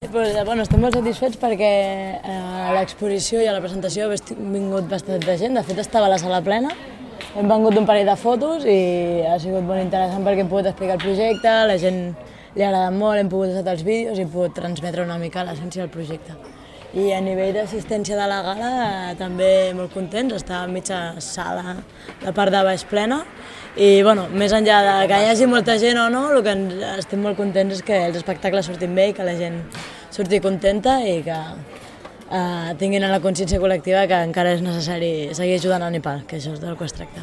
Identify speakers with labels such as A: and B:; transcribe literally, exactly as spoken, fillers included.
A: Pues, bueno, estem molt satisfets perquè a l'exposició i a la presentació ha vingut bastant de gent, de fet estava a la sala plena. Hem vengut un parell de fotos i ha sigut molt interessant perquè hem pogut explicar el projecte, a la gent li ha agradat molt, hem pogut usar els vídeos i hem pogut transmetre una mica l'essència del projecte. I a nivell d'assistència de la gala també molt contents, està a mitja sala, la part de baix plena. I bueno, més enllà de que hi hagi molta gent o no, el que estem molt contents és que els espectacles surtin bé i que la gent surti contenta i que eh, tinguin en la consciència col·lectiva que encara és necessari seguir ajudant a Nepal, que això és del que es tracta.